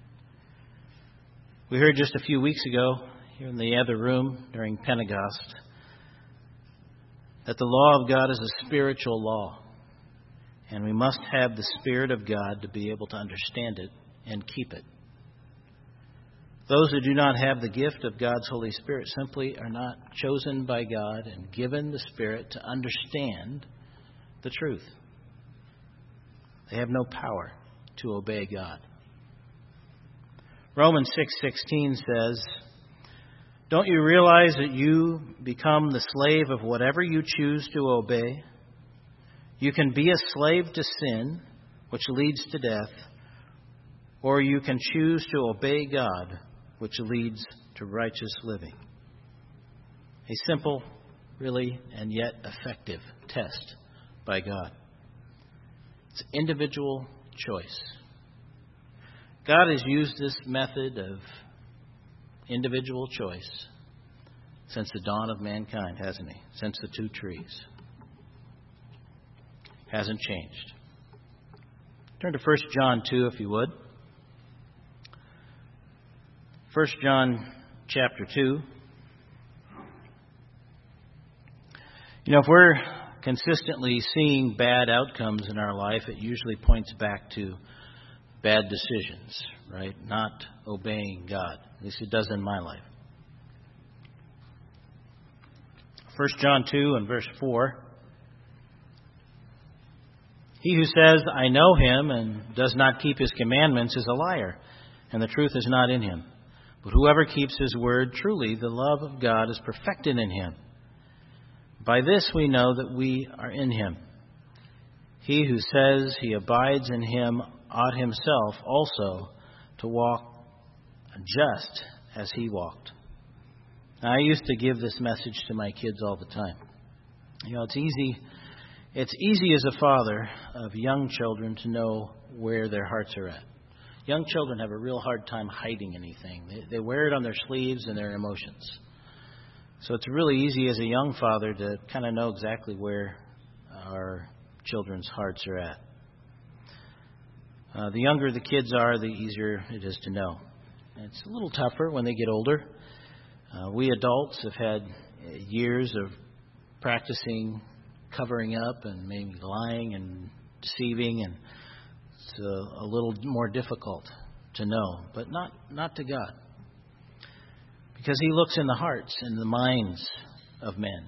We heard just a few weeks ago here in the other room during Pentecost that the law of God is a spiritual law. And we must have the Spirit of God to be able to understand it and keep it. Those who do not have the gift of God's Holy Spirit simply are not chosen by God and given the Spirit to understand the truth. They have no power to obey God. Romans 6:16 says, don't you realize that you become the slave of whatever you choose to obey? You can be a slave to sin, which leads to death, or you can choose to obey God, which leads to righteous living. A simple, really, and yet effective test by God. It's individual choice. God has used this method of individual choice since the dawn of mankind, hasn't he? Since the two trees. Hasn't changed. Turn to 1 John 2, if you would. 1 John chapter 2. If we're consistently seeing bad outcomes in our life, it usually points back to bad decisions, right? Not obeying God. At least it does in my life. 1 John 2 and verse 4. He who says, I know him, and does not keep his commandments is a liar, and the truth is not in him. But whoever keeps his word, truly the love of God is perfected in him. By this we know that we are in him. He who says he abides in him ought himself also to walk just as he walked. Now, I used to give this message to my kids all the time. It's easy as a father of young children to know where their hearts are at. Young children have a real hard time hiding anything. They wear it on their sleeves and their emotions. So it's really easy as a young father to kind of know exactly where our children's hearts are at. The younger the kids are, the easier it is to know. It's a little tougher when they get older. We adults have had years of practicing covering up and maybe lying and deceiving, and it's a little more difficult to know, but not to God. Because He looks in the hearts and the minds of men.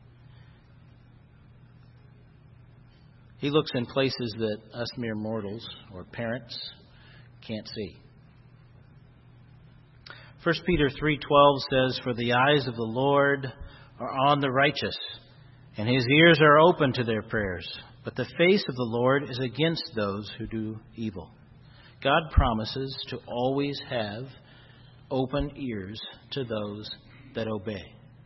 He looks in places that us mere mortals or parents can't see. 1 Peter 3:12 says, For the eyes of the Lord are on the righteous, and His ears are open to their prayers. But the face of the Lord is against those who do evil. God promises to always have open ears to those that obey.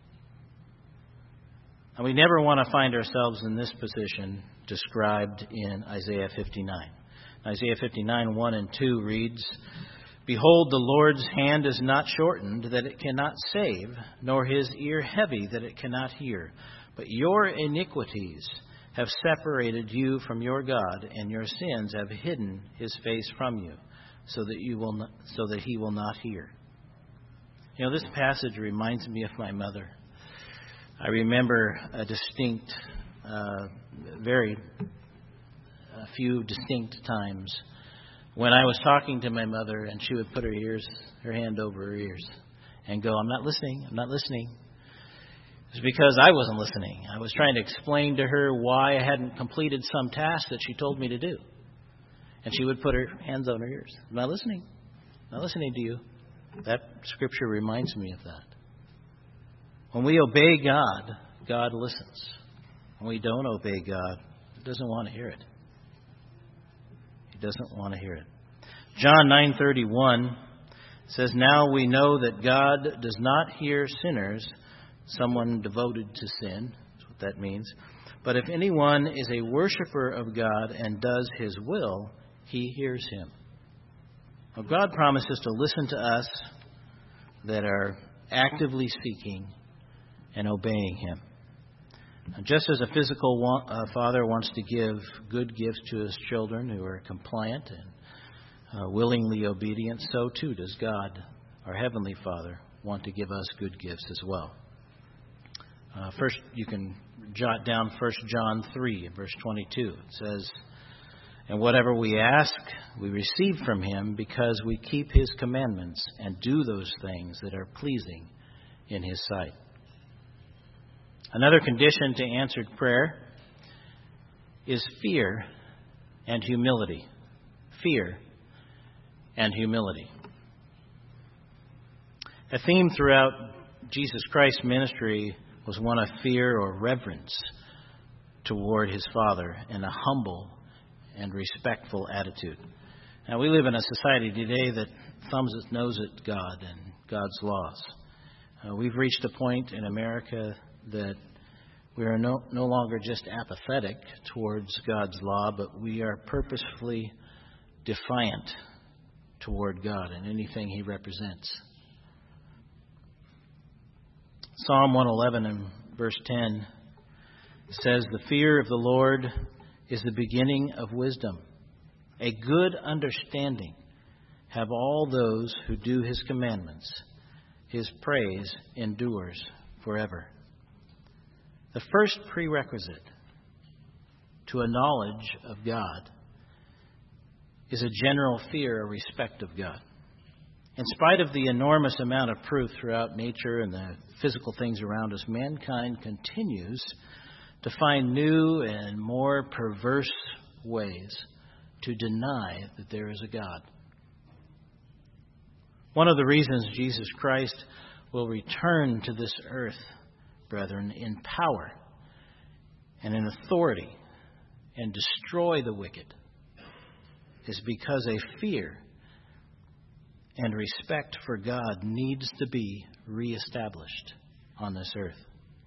And we never want to find ourselves in this position described in Isaiah 59. Isaiah 59, 1 and 2 reads, Behold, the Lord's hand is not shortened, that it cannot save, nor His ear heavy, that it cannot hear. But your iniquities have separated you from your God, and your sins have hidden His face from you, so that He will not hear. You know, this passage reminds me of my mother. I remember a few distinct times when I was talking to my mother, and she would put her hand over her ears and go, I'm not listening. It's because I wasn't listening. I was trying to explain to her why I hadn't completed some task that she told me to do. And she would put her hands on her ears. I'm not listening to you. That scripture reminds me of that. When we obey God, God listens. When we don't obey God, He doesn't want to hear it. He doesn't want to hear it. John 9:31 says, Now we know that God does not hear sinners, someone devoted to sin. That's what that means. But if anyone is a worshiper of God and does His will, He hears him. Now, God promises to listen to us that are actively seeking and obeying Him. Just as a physical father wants to give good gifts to his children who are compliant and willingly obedient, so too does God, our Heavenly Father, want to give us good gifts as well. First, you can jot down 1 John 3, verse 22. It says, And whatever we ask, we receive from Him because we keep His commandments and do those things that are pleasing in His sight. Another condition to answered prayer is fear and humility. Fear and humility. A theme throughout Jesus Christ's ministry was one of fear or reverence toward His Father and a humble and respectful attitude. Now, we live in a society today that thumbs its nose at God and God's laws. We've reached a point in America that we are no longer just apathetic towards God's law, but we are purposefully defiant toward God and anything He represents. Psalm 111 and verse 10 says, The fear of the Lord is the beginning of wisdom. A good understanding have all those who do His commandments. His praise endures forever. The first prerequisite to a knowledge of God is a general fear or respect of God. In spite of the enormous amount of proof throughout nature and the physical things around us, mankind continues to find new and more perverse ways to deny that there is a God. One of the reasons Jesus Christ will return to this earth, brethren, in power and in authority and destroy the wicked is because a fear and respect for God needs to be reestablished on this earth.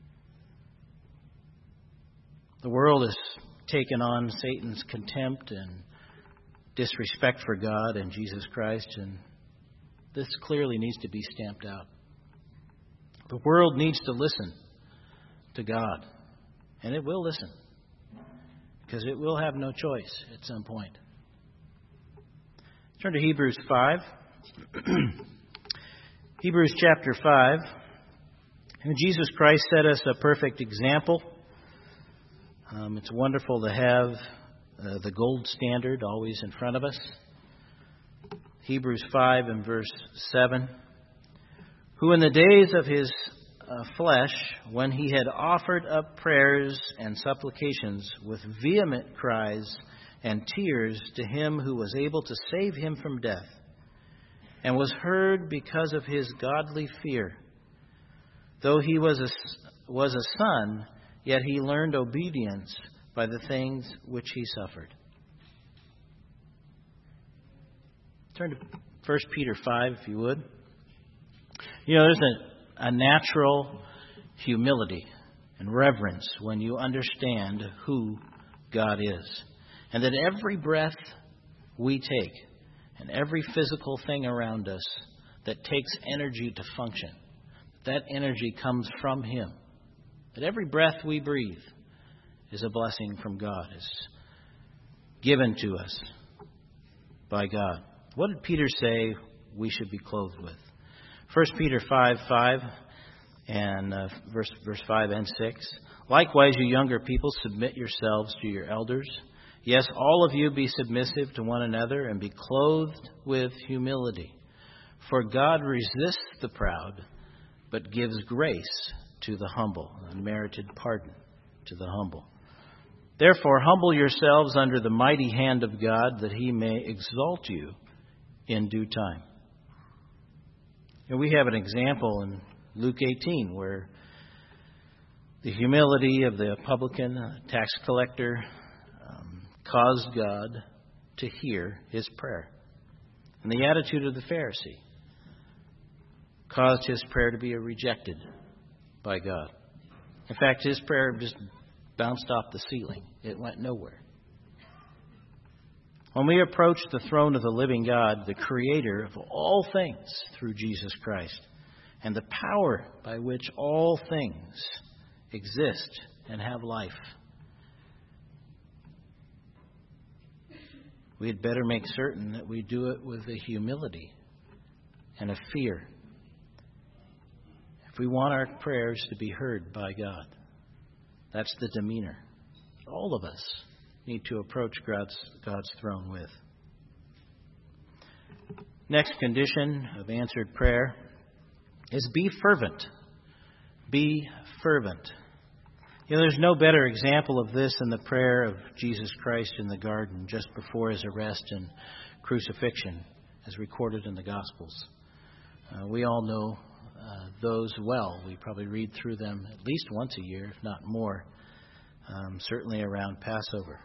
The world has taken on Satan's contempt and disrespect for God and Jesus Christ, and this clearly needs to be stamped out. The world needs to listen to God, and it will listen, because it will have no choice at some point. Turn to Hebrews 5. Hebrews chapter 5. And Jesus Christ set us a perfect example. It's wonderful to have the gold standard always in front of us. Hebrews 5 and verse 7. Who in the days of his flesh, when he had offered up prayers and supplications with vehement cries and tears to him who was able to save him from death, and was heard because of his godly fear. Though he was a son, yet he learned obedience by the things which he suffered. Turn to 1 Peter 5, if you would. There's a natural humility and reverence when you understand who God is. And that every breath we take and every physical thing around us that takes energy to function, that energy comes from Him. That every breath we breathe is a blessing from God, is given to us by God. What did Peter say we should be clothed with? 1 Peter 5:5 and verse 5 and 6. Likewise, you younger people, submit yourselves to your elders. Yes, all of you be submissive to one another and be clothed with humility. For God resists the proud, but gives grace to the humble, unmerited pardon to the humble. Therefore, humble yourselves under the mighty hand of God, that He may exalt you in due time. And we have an example in Luke 18 where the humility of the publican, tax collector, caused God to hear his prayer. And the attitude of the Pharisee caused his prayer to be rejected by God. In fact, his prayer just bounced off the ceiling. It went nowhere. When we approach the throne of the living God, the Creator of all things through Jesus Christ, and the power by which all things exist and have life, we had better make certain that we do it with a humility and a fear if we want our prayers to be heard by God. That's the demeanor all of us need to approach God's throne with. Next condition of answered prayer is be fervent. Be fervent. There's no better example of this than the prayer of Jesus Christ in the garden just before his arrest and crucifixion, as recorded in the Gospels. We all know those well. We probably read through them at least once a year, if not more, certainly around Passover.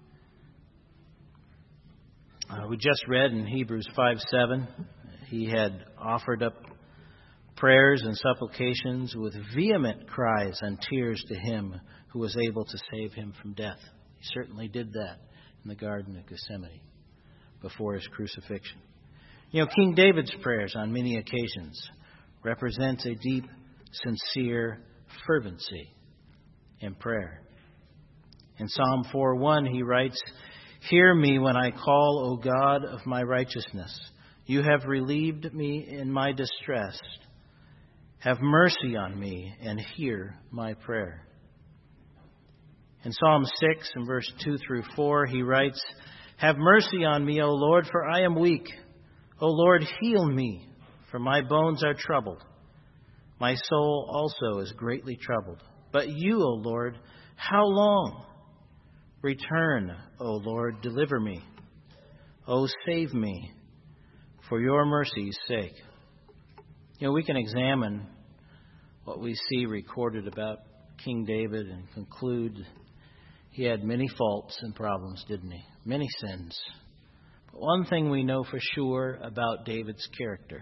We just read in Hebrews 5:7, he had offered up prayers and supplications with vehement cries and tears to him who was able to save him from death. He certainly did that in the Garden of Gethsemane before his crucifixion. King David's prayers on many occasions represent a deep, sincere fervency in prayer. In Psalm 4:1, he writes, "Hear me when I call, O God of my righteousness. You have relieved me in my distress. Have mercy on me and hear my prayer." In Psalm 6 and verse 2 through 4, he writes, "Have mercy on me, O Lord, for I am weak. O Lord, heal me, for my bones are troubled. My soul also is greatly troubled. But you, O Lord, how long? Return, O Lord, deliver me. O save me, for your mercy's sake. We can examine what we see recorded about King David and conclude he had many faults and problems, didn't he? Many sins. But one thing we know for sure about David's character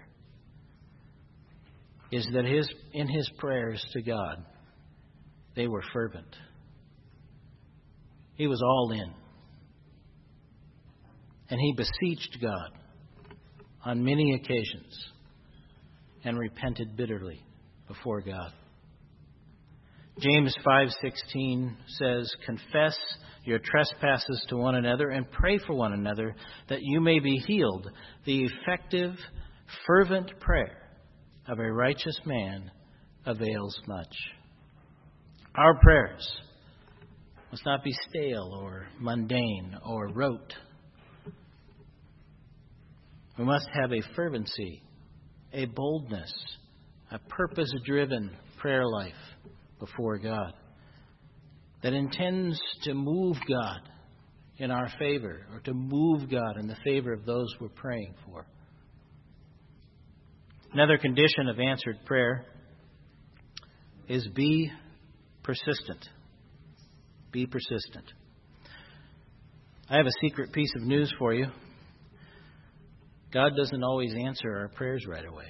is that in his prayers to God, they were fervent. He was all in. And he beseeched God on many occasions and repented bitterly before God. James 5:16 says, "Confess your trespasses to one another and pray for one another that you may be healed. The effective, fervent prayer of a righteous man avails much." Our prayers must not be stale or mundane or rote. We must have a fervency, a boldness, a purpose-driven prayer life before God that intends to move God in our favor or to move God in the favor of those we're praying for. Another condition of answered prayer is be persistent. Be persistent. I have a secret piece of news for you. God doesn't always answer our prayers right away.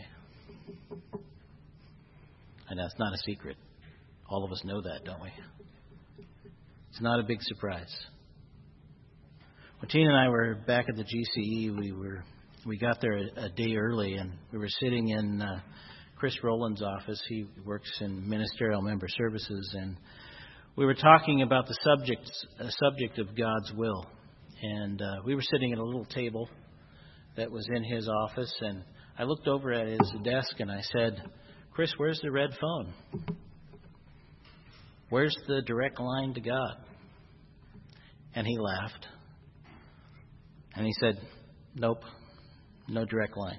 And that's not a secret. All of us know that, don't we? It's not a big surprise. When Tina and I were back at the GCE, we got there a day early, and we were sitting in Chris Rowland's office. He works in ministerial member services, and we were talking about the subject of God's will. And we were sitting at a little table that was in his office, and I looked over at his desk and I said, "Chris, where's the red phone? Where's the direct line to God?" And he laughed. And he said, "Nope, no direct line."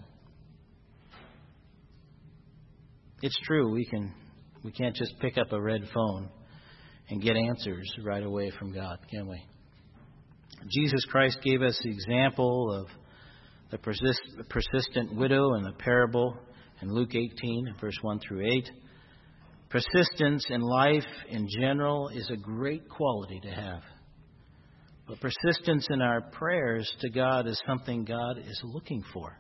It's true, we can't just pick up a red phone and get answers right away from God, can we? Jesus Christ gave us the example of the persistent widow in the parable in Luke 18, verse 1 through 8. Persistence in life in general is a great quality to have. But persistence in our prayers to God is something God is looking for.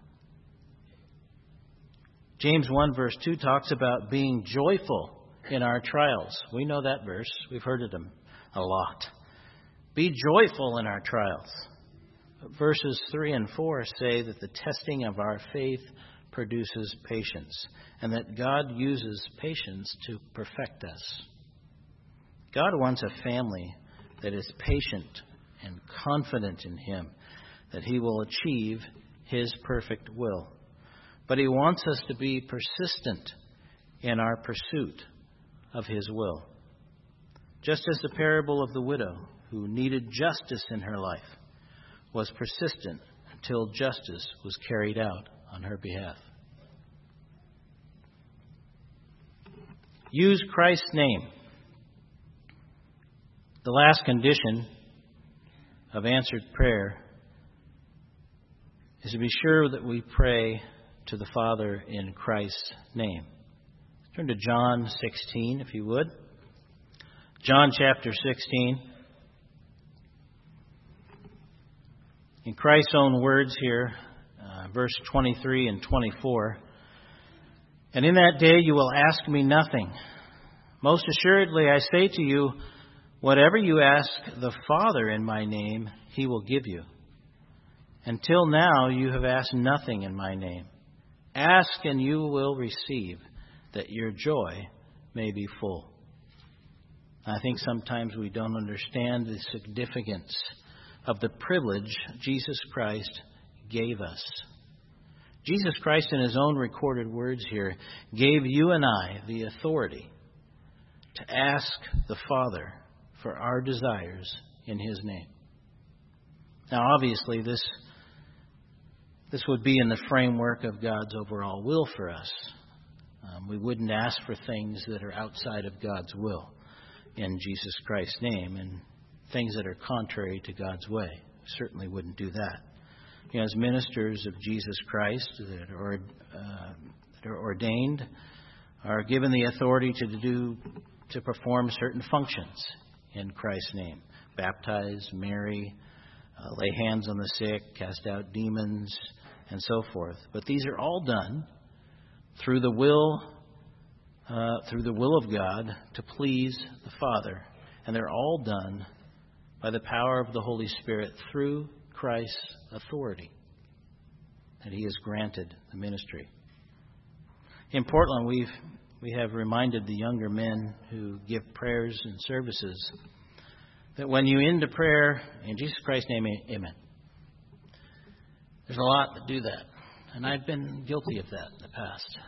James 1 verse 2 talks about being joyful in our trials. We know that verse. We've heard it a lot. Be joyful in our trials. Verses 3 and 4 say that the testing of our faith produces patience, and that God uses patience to perfect us. God wants a family that is patient and confident in Him, that He will achieve His perfect will. But He wants us to be persistent in our pursuit of His will. Just as the parable of the widow who needed justice in her life was persistent until justice was carried out on her behalf. Use Christ's name. The last condition of answered prayer is to be sure that we pray to the Father in Christ's name. Turn to John 16, if you would. John chapter 16. In Christ's own words here, verse 23 and 24. "And in that day you will ask me nothing. Most assuredly I say to you, whatever you ask the Father in my name, He will give you. Until now you have asked nothing in my name. Ask and you will receive, that your joy may be full." I think sometimes we don't understand the significance of the privilege Jesus Christ gave us. Jesus Christ, in His own recorded words here, gave you and I the authority to ask the Father for our desires in His name. Now, obviously, this would be in the framework of God's overall will for us. We wouldn't ask for things that are outside of God's will in Jesus Christ's name. And things that are contrary to God's way. We certainly wouldn't do that. As ministers of Jesus Christ that are ordained, are given the authority to perform certain functions in Christ's name. Baptize, marry, lay hands on the sick, cast out demons, and so forth. But these are all done through the will of God to please the Father, and they're all done by the power of the Holy Spirit through Christ's authority that He has granted the ministry. In Portland, we have reminded the younger men who give prayers and services that when you end a prayer in Jesus Christ's name, amen. There's a lot that do that, and I've been guilty of that in the past.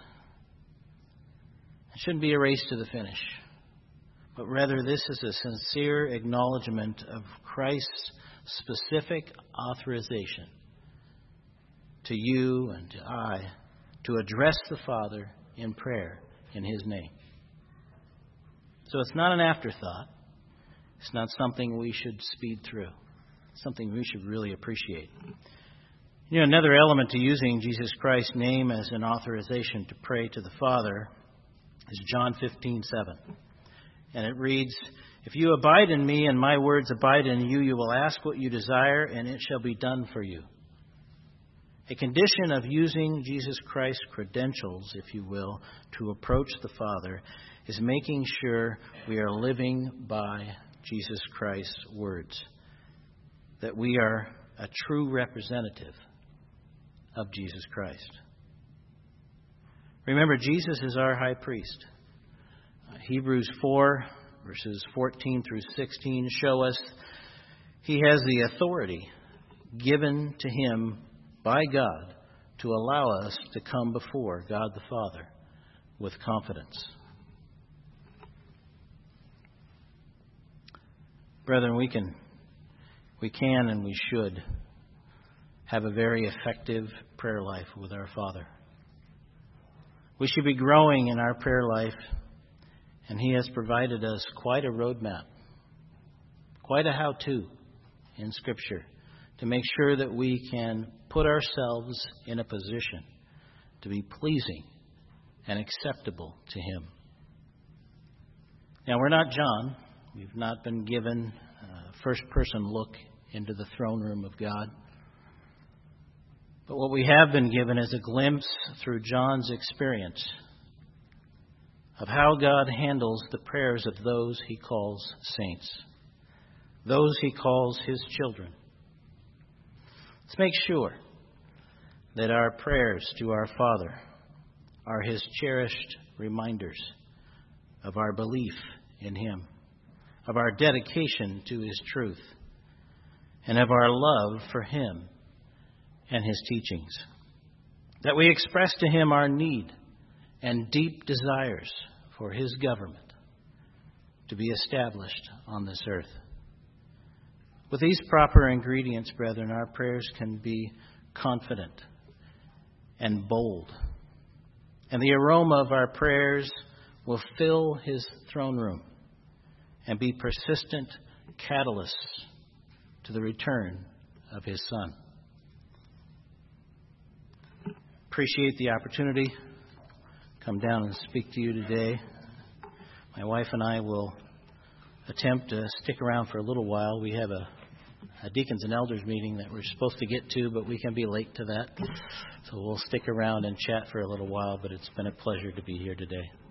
It shouldn't be a race to the finish, but rather this is a sincere acknowledgement of Christ's specific authorization to you and to I to address the Father in prayer in His name. So it's not an afterthought. It's not something we should speed through. It's something we should really appreciate. Another element to using Jesus Christ's name as an authorization to pray to the Father is John 15:7. And it reads, "If you abide in me and my words abide in you, you will ask what you desire, and it shall be done for you." A condition of using Jesus Christ's credentials, if you will, to approach the Father is making sure we are living by Jesus Christ's words, that we are a true representative of Jesus Christ. Remember, Jesus is our high priest. Hebrews 4, verses 14 through 16 show us He has the authority given to Him by God to allow us to come before God the Father with confidence. Brethren, we can and we should have a very effective prayer life with our Father. We should be growing in our prayer life, and He has provided us quite a roadmap, quite a how-to in Scripture to make sure that we can put ourselves in a position to be pleasing and acceptable to Him. Now, we're not John. We've not been given a first-person look into the throne room of God. But what we have been given is a glimpse through John's experience of how God handles the prayers of those He calls saints, those He calls His children. Let's make sure that our prayers to our Father are His cherished reminders of our belief in Him, of our dedication to His truth, and of our love for Him and His teachings. That we express to Him our need and deep desires for His government to be established on this earth. With these proper ingredients, brethren, our prayers can be confident and bold. And the aroma of our prayers will fill His throne room and be persistent catalysts to the return of His Son. Appreciate the opportunity to come down and speak to you today. My wife and I will attempt to stick around for a little while. We have a deacons and elders meeting that we're supposed to get to, but we can be late to that. So we'll stick around and chat for a little while, but it's been a pleasure to be here today.